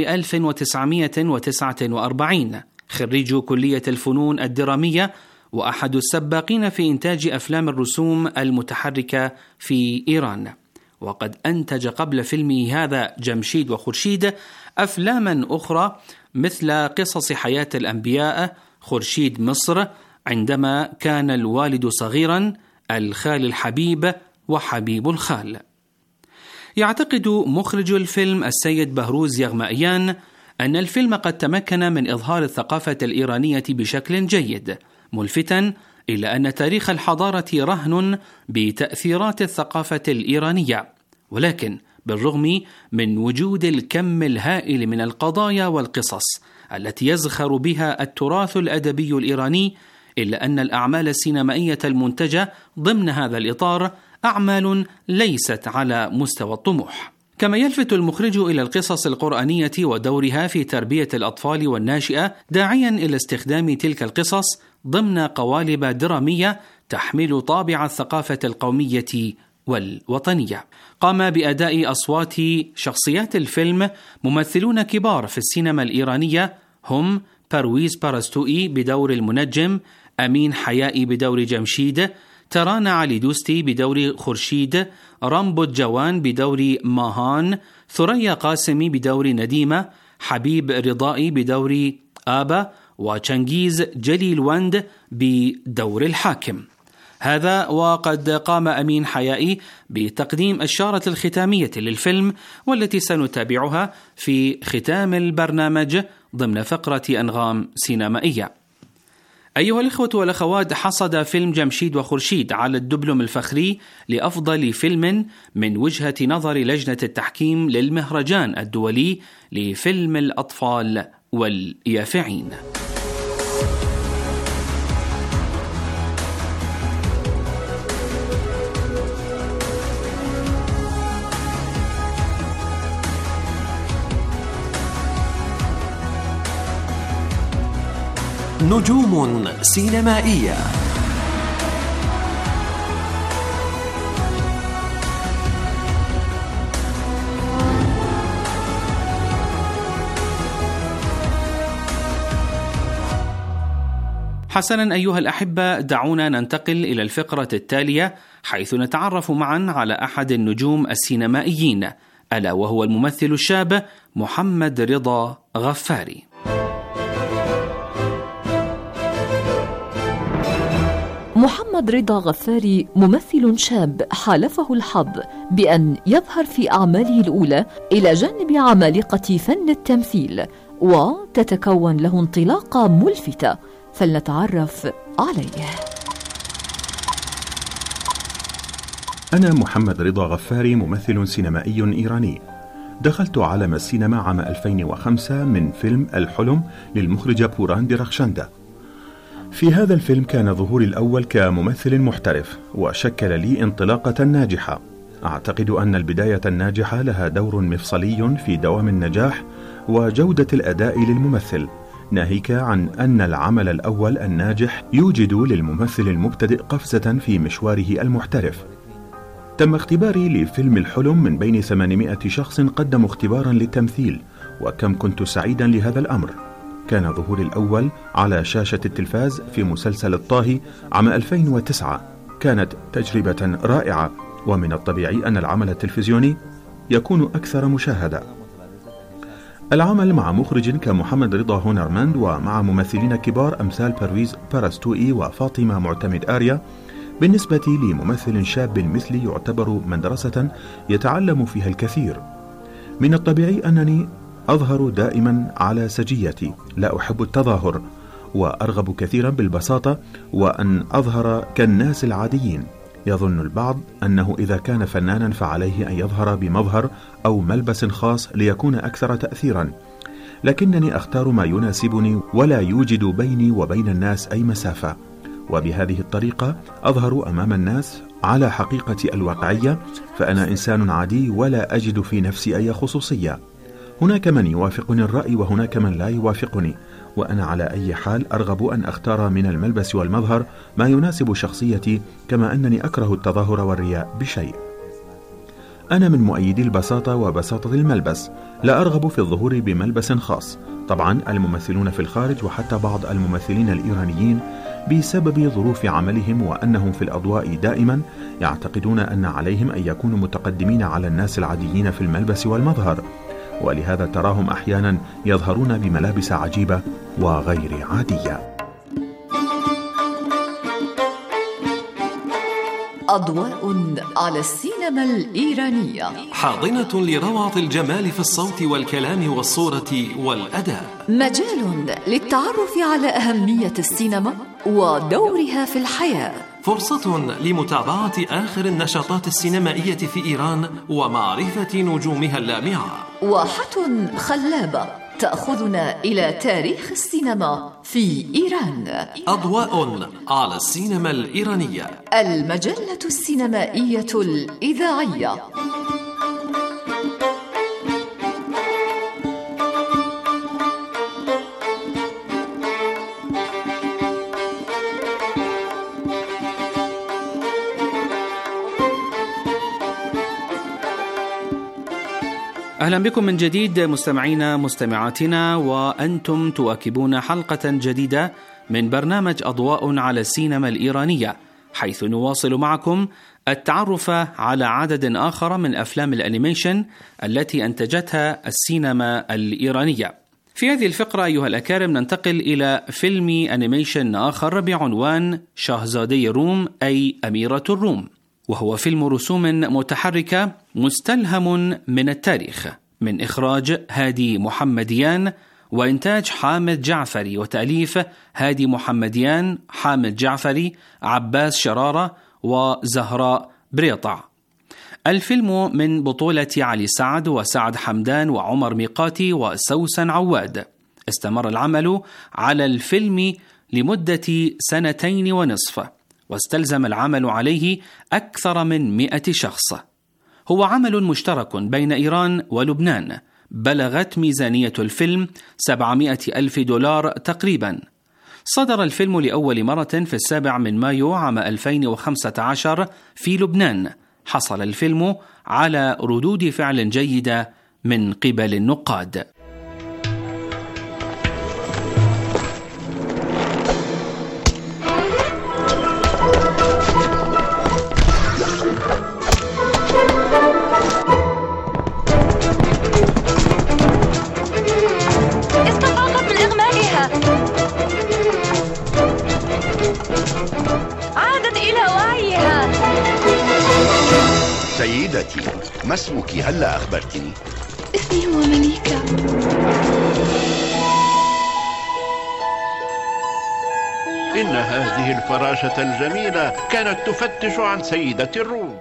1949، خريج كلية الفنون الدرامية وأحد السباقين في إنتاج أفلام الرسوم المتحركة في إيران. وقد أنتج قبل فيلمه هذا جمشيد وخورشيد أفلاما أخرى مثل قصص حياة الأنبياء، خورشيد مصر، عندما كان الوالد صغيرا، الخال الحبيب، وحبيب الخال. يعتقد مخرج الفيلم السيد بهروز يغمائيان أن الفيلم قد تمكن من إظهار الثقافة الإيرانية بشكل جيد، ملفتا إلى أن تاريخ الحضارة رهن بتأثيرات الثقافة الإيرانية، ولكن بالرغم من وجود الكم الهائل من القضايا والقصص التي يزخر بها التراث الأدبي الإيراني، إلا أن الأعمال السينمائية المنتجة ضمن هذا الإطار أعمال ليست على مستوى الطموح. كما يلفت المخرج إلى القصص القرآنية ودورها في تربية الأطفال والناشئة، داعيا إلى استخدام تلك القصص ضمن قوالب درامية تحمل طابع الثقافة القومية والوطنية. قام بأداء أصوات شخصيات الفيلم ممثلون كبار في السينما الإيرانية، هم پرویز پرستویی بدور المنجم، أمين حيائي بدور جمشيد، ترانة علي دوستي بدور خورشيد، رامبو جوان بدور ماهان، ثريا قاسمي بدور نديمة، حبيب رضائي بدور آبا، وچنگيز جليل وند بدور الحاكم. هذا وقد قام أمين حيائي بتقديم الشارة الختامية للفيلم، والتي سنتابعها في ختام البرنامج ضمن فقرة أنغام سينمائية. أيها الإخوة والأخوات، حصد فيلم جمشيد وخورشيد على الدبلوم الفخري لأفضل فيلم من وجهة نظر لجنة التحكيم للمهرجان الدولي لفيلم الأطفال واليافعين. نجوم سينمائية. حسنا أيها الأحبة، دعونا ننتقل إلى الفقرة التالية، حيث نتعرف معا على أحد النجوم السينمائيين، ألا وهو الممثل الشاب محمد رضا غفاري. محمد رضا غفاري ممثل شاب حالفه الحظ بأن يظهر في أعماله الأولى إلى جانب عمالقة فن التمثيل، وتتكون له انطلاقة ملفتة، فلنتعرف عليه. أنا محمد رضا غفاري، ممثل سينمائي إيراني. دخلت عالم السينما عام 2005 من فيلم الحلم للمخرجة بوران درخشنده. في هذا الفيلم كان ظهوري الأول كممثل محترف، وشكل لي انطلاقة ناجحة. أعتقد أن البداية الناجحة لها دور مفصلي في دوام النجاح وجودة الأداء للممثل، ناهيك عن أن العمل الأول الناجح يوجد للممثل المبتدئ قفزة في مشواره المحترف. تم اختباري لفيلم الحلم من بين 800 شخص قدموا اختبارا للتمثيل، وكم كنت سعيدا لهذا الأمر. كان ظهوري الأول على شاشة التلفاز في مسلسل الطاهي عام 2009. كانت تجربة رائعة، ومن الطبيعي أن العمل التلفزيوني يكون أكثر مشاهدة. العمل مع مخرج كمحمد رضا هونرماند ومع ممثلين كبار أمثال برويز باراستوئي وفاطمة معتمد آريا، بالنسبة لممثل شاب مثلي يعتبر مدرسة يتعلم فيها الكثير. من الطبيعي أنني أظهر دائما على سجيتي، لا أحب التظاهر، وأرغب كثيرا بالبساطة وأن أظهر كالناس العاديين. يظن البعض أنه إذا كان فنانا فعليه أن يظهر بمظهر أو ملبس خاص ليكون أكثر تأثيرا، لكنني أختار ما يناسبني ولا يوجد بيني وبين الناس أي مسافة، وبهذه الطريقة أظهر أمام الناس على حقيقتي الواقعية، فأنا إنسان عادي ولا أجد في نفسي أي خصوصية. هناك من يوافقني الرأي وهناك من لا يوافقني، وأنا على أي حال أرغب أن أختار من الملبس والمظهر ما يناسب شخصيتي، كما أنني أكره التظاهر والرياء بشيء. أنا من مؤيدي البساطة وبساطة الملبس، لا أرغب في الظهور بملبس خاص. طبعا الممثلون في الخارج وحتى بعض الممثلين الإيرانيين بسبب ظروف عملهم وأنهم في الأضواء دائما يعتقدون أن عليهم أن يكونوا متقدمين على الناس العاديين في الملبس والمظهر، ولهذا تراهم أحيانا يظهرون بملابس عجيبة وغير عادية. أضواء على السينما الإيرانية، حاضنة لروعة الجمال في الصوت والكلام والصورة والأداء، مجال للتعرف على أهمية السينما ودورها في الحياة، فرصة لمتابعة آخر النشاطات السينمائية في إيران ومعرفة نجومها اللامعة، واحة خلابة تأخذنا إلى تاريخ السينما في إيران. أضواء على السينما الإيرانية، المجلة السينمائية الإذاعية. أهلا بكم من جديد مستمعينا مستمعاتنا، وأنتم تواكبون حلقة جديدة من برنامج أضواء على السينما الإيرانية، حيث نواصل معكم التعرف على عدد آخر من أفلام الأنيميشن التي أنتجتها السينما الإيرانية. في هذه الفقرة أيها الأكارم ننتقل إلى فيلم أنيميشن آخر بعنوان شاهزادي روم أي أميرة الروم، وهو فيلم رسوم متحركة مستلهم من التاريخ من إخراج هادي محمديان وإنتاج حامد جعفري، وتأليف هادي محمديان، حامد جعفري، عباس شرارة، وزهراء بريطع. الفيلم من بطولة علي سعد وسعد حمدان وعمر ميقاتي وسوسن عواد. استمر العمل على الفيلم لمدة 2.5 سنين، واستلزم العمل عليه أكثر من 100 شخص. هو عمل مشترك بين إيران ولبنان. بلغت ميزانية الفيلم $700,000 تقريبا. صدر الفيلم لأول مرة في 7 مايو عام 2015 في لبنان. حصل الفيلم على ردود فعل جيدة من قبل النقاد. استفاقت من إغمائها، عادت إلى وعيها. سيدتي، ما اسمك؟ هلا أخبرتني. اسمي هو مليكة. إن هذه الفراشة الجميلة كانت تفتش عن سيدة الروم.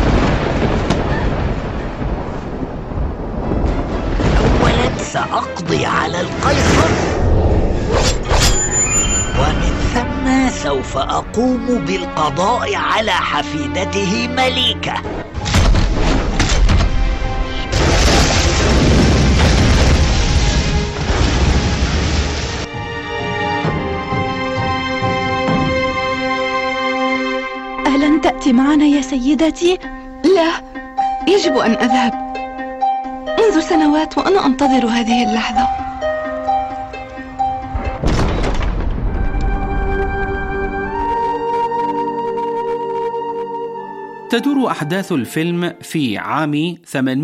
أولا سأقضي على القيصر، ومن ثم سوف أقوم بالقضاء على حفيدته مليكة. ألن تأتي معنا يا سيدتي؟ لا، يجب أن أذهب. منذ سنوات وأنا أنتظر هذه اللحظة. تدور أحداث الفيلم في عام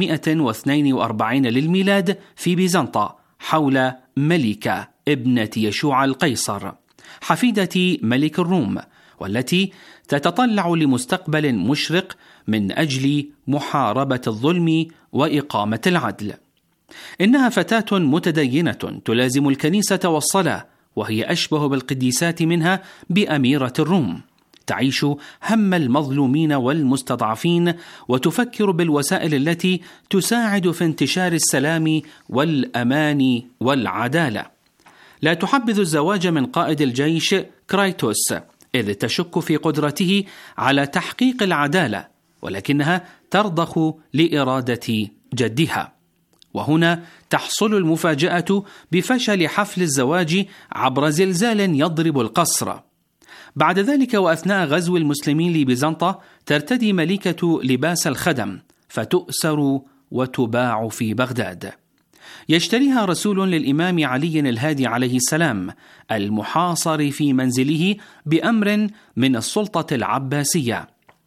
842 للميلاد في بيزنطة، حول ملكة ابنة يشوع القيصر، حفيدة ملك الروم، والتي تتطلع لمستقبل مشرق من أجل محاربة الظلم وإقامة العدل. إنها فتاة متدينة تلازم الكنيسة والصلاة، وهي أشبه بالقديسات منها بأميرة الروم. تعيش هم المظلومين والمستضعفين، وتفكر بالوسائل التي تساعد في انتشار السلام والأمان والعدالة. لا تحبذ الزواج من قائد الجيش كرايتوس، إذ تشك في قدرته على تحقيق العدالة، ولكنها ترضخ لإرادة جدها. وهنا تحصل المفاجأة بفشل حفل الزواج عبر زلزال يضرب القصر. بعد ذلك وأثناء غزو المسلمين لبيزنطة ترتدي ملكة لباس الخدم فتؤسر وتباع في بغداد. يشتريها رسول للإمام علي الهادي عليه السلام المحاصر في منزله بأمر من السلطة العباسية.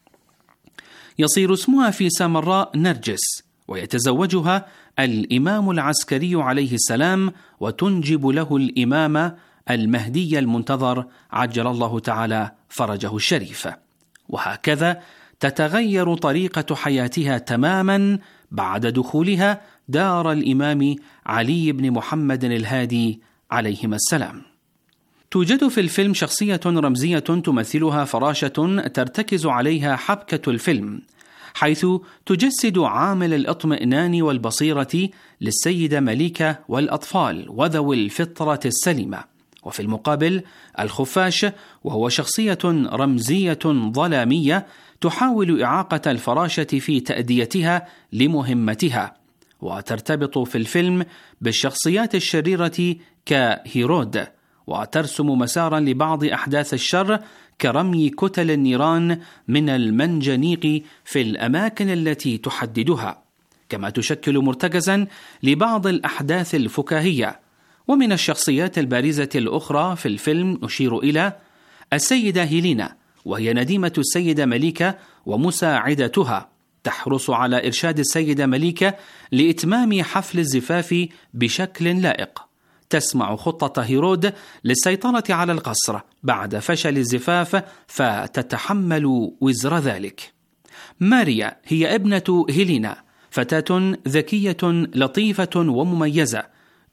يصير اسمها في سامراء نرجس، ويتزوجها الإمام العسكري عليه السلام، وتنجب له الإمام المهدي المنتظر عجل الله تعالى فرجه الشريف. وهكذا تتغير طريقة حياتها تماما بعد دخولها دار الإمام علي بن محمد الهادي عليهما السلام. توجد في الفيلم شخصية رمزية تمثلها فراشة ترتكز عليها حبكة الفيلم، حيث تجسد عامل الاطمئنان والبصيرة للسيدة مليكة والأطفال وذوي الفطرة السليمة. وفي المقابل الخفاش، وهو شخصية رمزية ظلامية تحاول إعاقة الفراشة في تأديتها لمهمتها، وترتبط في الفيلم بالشخصيات الشريرة كهيرود، وترسم مسارا لبعض أحداث الشر كرمي كتل النيران من المنجنيق في الأماكن التي تحددها، كما تشكل مرتكزا لبعض الأحداث الفكاهية. ومن الشخصيات البارزة الأخرى في الفيلم نشير إلى السيدة هيلينا، وهي نديمة السيدة مليكة ومساعدتها، تحرص على إرشاد السيدة مليكة لإتمام حفل الزفاف بشكل لائق. تسمع خطة هيرود للسيطرة على القصر بعد فشل الزفاف، فتتحمل وزر ذلك. ماريا هي ابنة هيلينا، فتاة ذكية لطيفة ومميزة،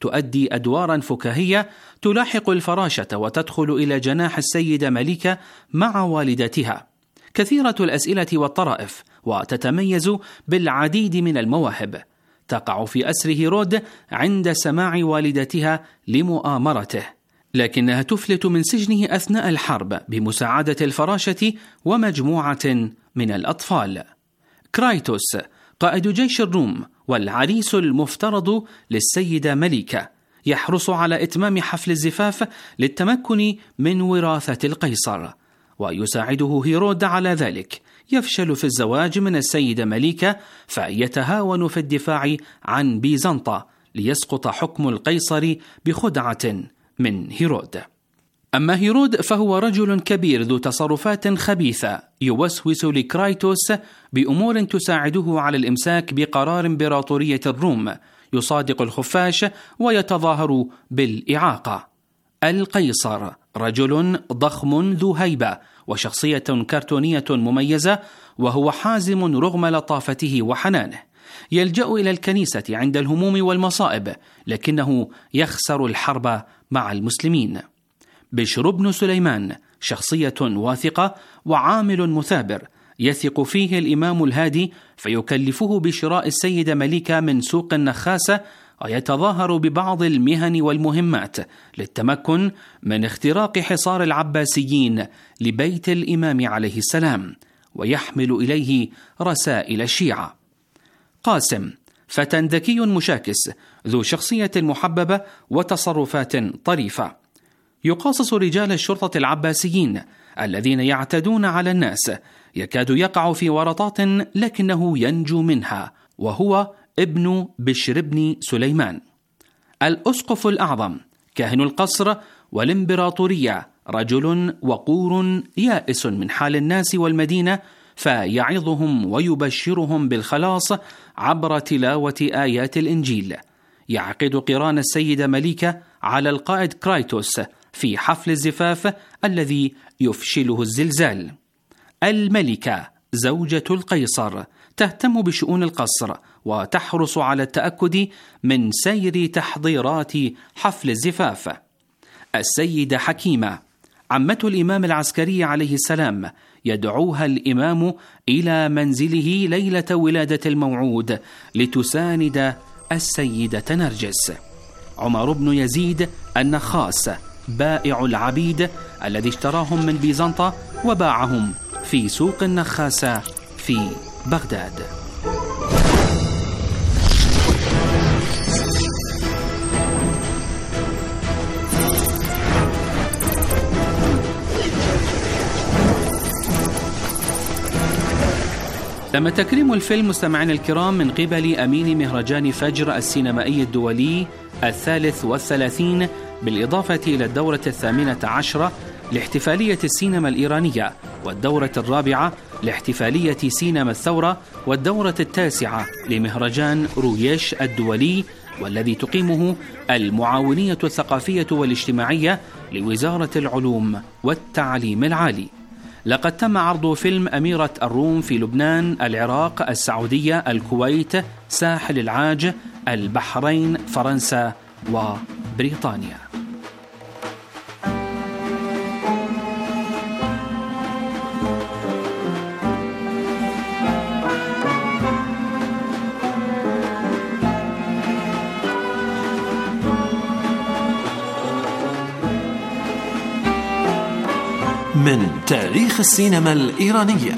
تؤدي أدوارا فكاهية تلاحق الفراشة وتدخل إلى جناح السيدة مليكة مع والدتها. كثيرة الأسئلة والطرائف، وتتميز بالعديد من المواهب. تقع في أسر هيرود عند سماع والدتها لمؤامرته، لكنها تفلت من سجنه أثناء الحرب بمساعدة الفراشة ومجموعة من الأطفال. كرايتوس قائد جيش الروم والعريس المفترض للسيدة مليكة يحرص على إتمام حفل الزفاف للتمكن من وراثة القيصر، ويساعده هيرود على ذلك. يفشل في الزواج من السيدة مليكة فيتهاون في الدفاع عن بيزنطة ليسقط حكم القيصر بخدعة من هيرود. أما هيرود فهو رجل كبير ذو تصرفات خبيثة يوسوس لكرايتوس بأمور تساعده على الإمساك بقرار إمبراطورية الروم، يصادق الخفاش ويتظاهر بالإعاقة. القيصر رجل ضخم ذو هيبة وشخصية كرتونية مميزة، وهو حازم رغم لطافته وحنانه. يلجأ إلى الكنيسة عند الهموم والمصائب، لكنه يخسر الحرب مع المسلمين. بشر بن سليمان شخصية واثقة وعامل مثابر، يثق فيه الإمام الهادي فيكلفه بشراء السيدة مليكة من سوق النخاسة، ويتظاهر ببعض المهن والمهمات للتمكن من اختراق حصار العباسيين لبيت الإمام عليه السلام، ويحمل إليه رسائل الشيعة. قاسم فتى ذكي مشاكس ذو شخصية محببة وتصرفات طريفة، يقاصص رجال الشرطة العباسيين الذين يعتدون على الناس، يكاد يقع في ورطات لكنه ينجو منها، وهو ابن بشر بن سليمان. الأسقف الأعظم كاهن القصر والإمبراطورية، رجل وقور يائس من حال الناس والمدينة، فيعظهم ويبشرهم بالخلاص عبر تلاوة آيات الإنجيل. يعقد قران السيدة مليكة على القائد كرايتوس في حفل الزفاف الذي يفشله الزلزال. الملكة زوجة القيصر تهتم بشؤون القصر وتحرص على التأكد من سير تحضيرات حفل الزفاف. السيدة حكيمة عمة الإمام العسكري عليه السلام، يدعوها الإمام إلى منزله ليلة ولادة الموعود لتساند السيدة نرجس. عمر بن يزيد النخاس بائع العبيد الذي اشتراهم من بيزنطة وباعهم في سوق النخاسة في بغداد. تم تكريم الفيلم مستمعينا الكرام من قبل أمين مهرجان فجر السينمائي الدولي 33 بالإضافة إلى الدورة 18 لاحتفالية السينما الإيرانية، والدورة 4 لاحتفالية سينما الثورة، والدورة 9 لمهرجان رويش الدولي، والذي تقيمه المعاونية الثقافية والاجتماعية لوزارة العلوم والتعليم العالي. لقد تم عرض فيلم أميرة الروم في لبنان، العراق، السعودية، الكويت، ساحل العاج، البحرين، فرنسا وبريطانيا. من تاريخ السينما الإيرانية.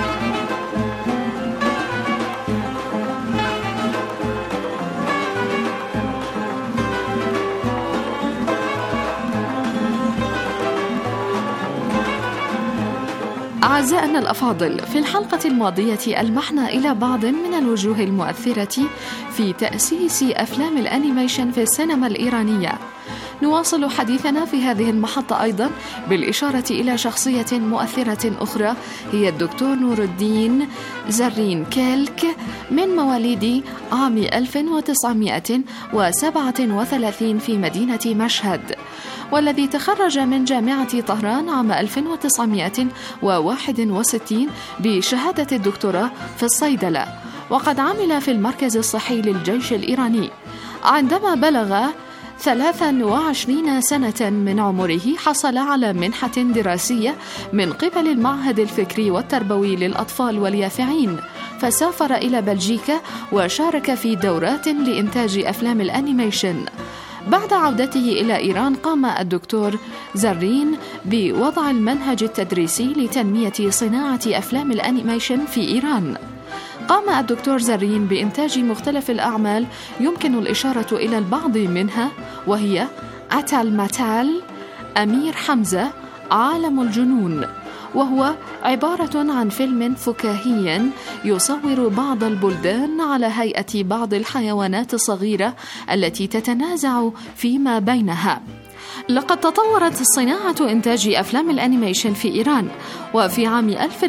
أعزائنا الأفاضل، في الحلقة الماضية ألمحنا إلى بعض من الوجوه المؤثرة في تأسيس أفلام الأنيميشن في السينما الإيرانية. نواصل حديثنا في هذه المحطة أيضا بالإشارة إلى شخصية مؤثرة أخرى، هي الدكتور نور الدين زرين كيلك، من مواليد عام 1937 في مدينة مشهد، والذي تخرج من جامعة طهران عام 1961 بشهادة الدكتوراه في الصيدلة، وقد عمل في المركز الصحي للجيش الإيراني. عندما بلغ 23 سنة من عمره حصل على منحة دراسية من قبل المعهد الفكري والتربوي للأطفال واليافعين، فسافر إلى بلجيكا وشارك في دورات لإنتاج أفلام الأنيميشن. بعد عودته إلى إيران قام الدكتور زرين بوضع المنهج التدريسي لتنمية صناعة أفلام الأنيميشن في إيران. قام الدكتور زرين بإنتاج مختلف الأعمال يمكن الإشارة إلى البعض منها، وهي أتال ماتال، أمير حمزة، عالم الجنون، وهو عبارة عن فيلم فكاهي يصور بعض البلدان على هيئة بعض الحيوانات الصغيرة التي تتنازع فيما بينها. لقد تطورت صناعة إنتاج أفلام الأنيميشن في إيران، وفي عام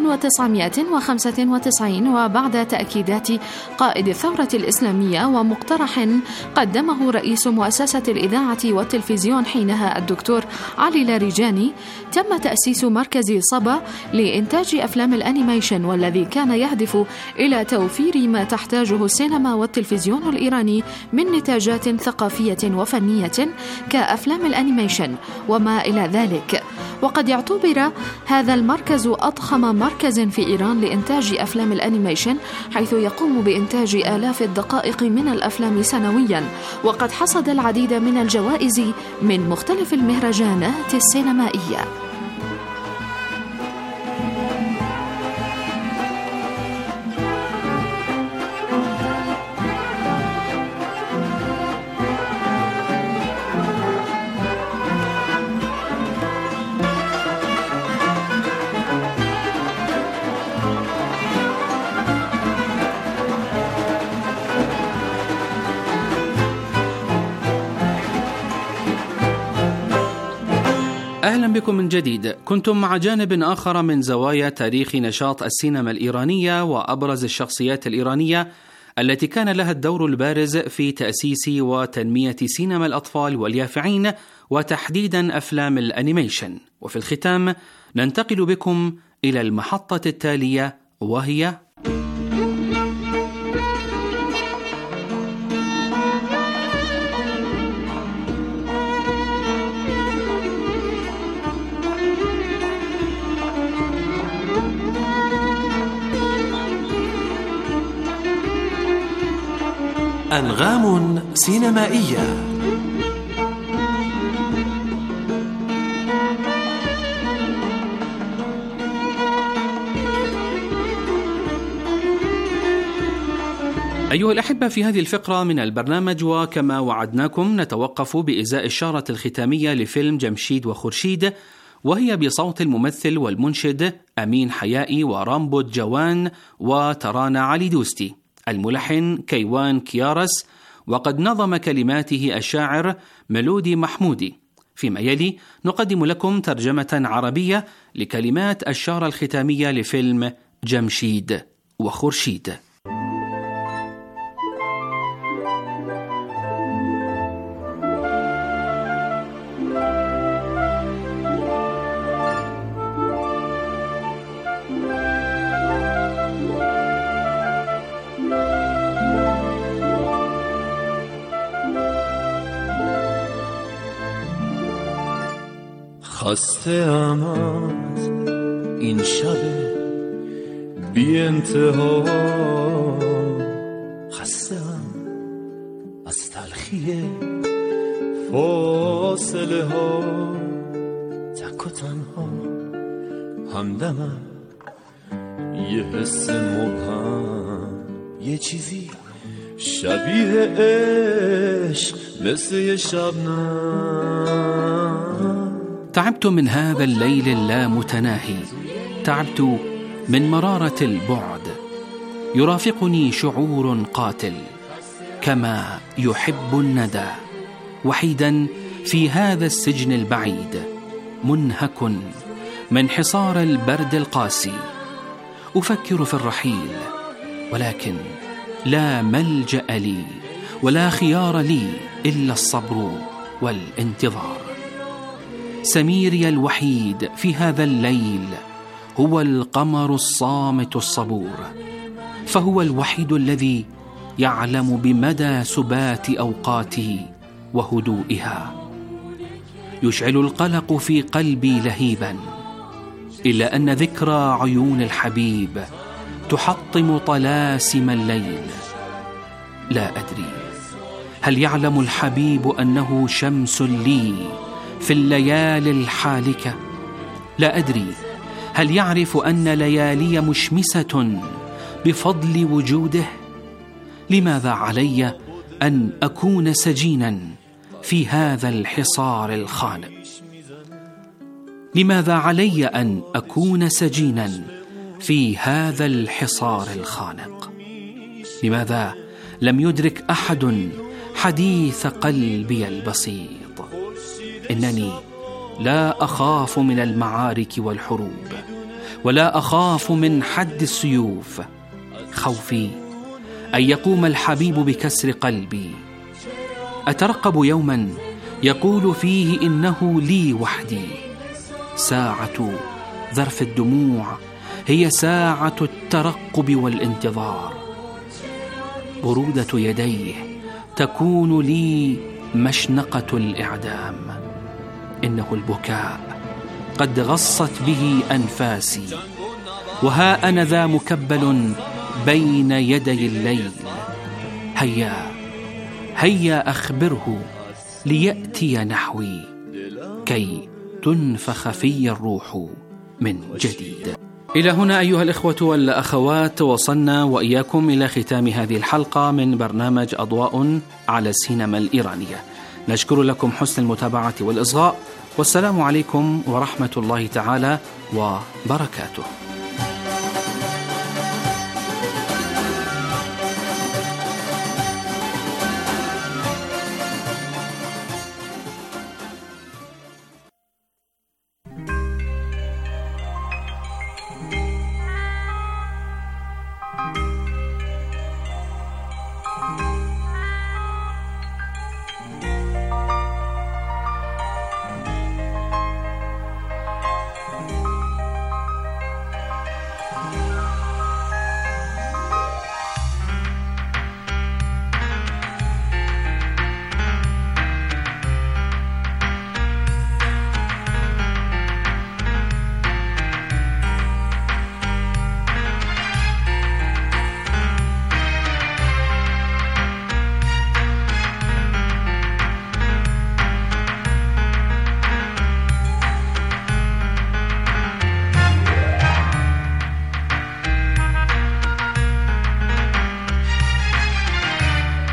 1995 وبعد تأكيدات قائد الثورة الإسلامية ومقترح قدمه رئيس مؤسسة الإذاعة والتلفزيون حينها الدكتور علي لاریجانی، تم تأسيس مركز صبا لإنتاج أفلام الأنيميشن، والذي كان يهدف إلى توفير ما تحتاجه السينما والتلفزيون الإيراني من نتاجات ثقافية وفنية كأفلام الأنيميشن وما إلى ذلك. وقد يعتبر هذا المركز أضخم مركز في إيران لإنتاج أفلام الأنيميشن، حيث يقوم بإنتاج آلاف الدقائق من الأفلام سنويا، وقد حصد العديد من الجوائز من مختلف المهرجانات السينمائية. أهلا بكم من جديد. كنتم مع جانب آخر من زوايا تاريخ نشاط السينما الإيرانية وأبرز الشخصيات الإيرانية التي كان لها الدور البارز في تأسيس وتنمية سينما الأطفال واليافعين، وتحديدا أفلام الأنيميشن. وفي الختام ننتقل بكم إلى المحطة التالية، وهي أنغام سينمائية. أيها الأحبة، في هذه الفقرة من البرنامج وكما وعدناكم نتوقف بإزاء الشارة الختامية لفيلم جمشيد وخورشيد، وهي بصوت الممثل والمنشد أمين حيائي ورامبود جوان وترانا علي دوستي، الملحن كيوان كيارس، وقد نظم كلماته الشاعر ملودي محمودي. فيما يلي نقدم لكم ترجمة عربية لكلمات الشارة الختامية لفيلم جمشيد وخورشيد. خسته‌ام از این شب بی انتها، خسته‌ام از تلخی فاصله ها، تک و تنها همدمم یه حس مبهم، یه چیزی شبیه عشق مثل یه شبنم. تعبت من هذا الليل اللامتناهي، تعبت من مرارة البعد، يرافقني شعور قاتل كما يحب الندى، وحيدا في هذا السجن البعيد، منهك من حصار البرد القاسي، أفكر في الرحيل ولكن لا ملجأ لي ولا خيار لي إلا الصبر والانتظار. سميري الوحيد في هذا الليل هو القمر الصامت الصبور، فهو الوحيد الذي يعلم بمدى سبات أوقاتي وهدوئها. يشعل القلق في قلبي لهيبا، إلا أن ذكرى عيون الحبيب تحطم طلاسم الليل. لا أدري، هل يعلم الحبيب أنه شمس لي في الليالي الحالكة؟ لا أدري، هل يعرف أن ليالي مشمسة بفضل وجوده؟ لماذا علي أن أكون سجينا في هذا الحصار الخانق؟ لماذا علي أن أكون سجينا في هذا الحصار الخانق؟ لماذا لم يدرك أحد حديث قلبي البسيط؟ إنني لا أخاف من المعارك والحروب، ولا أخاف من حد السيوف. خوفي أن يقوم الحبيب بكسر قلبي. أترقب يوما يقول فيه إنه لي وحدي. ساعة ذرف الدموع هي ساعة الترقب والانتظار. برودة يديه تكون لي مشنقة الإعدام. إنه البكاء قد غصت به أنفاسي، وها أنا ذا مكبل بين يدي الليل. هيا هيا أخبره ليأتي نحوي كي تنفخ في الروح من جديد. إلى هنا أيها الإخوة والأخوات وصلنا وإياكم إلى ختام هذه الحلقة من برنامج أضواء على السينما الإيرانية. نشكر لكم حسن المتابعة والإصغاء، والسلام عليكم ورحمة الله تعالى وبركاته.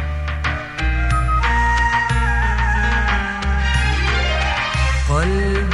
قلبي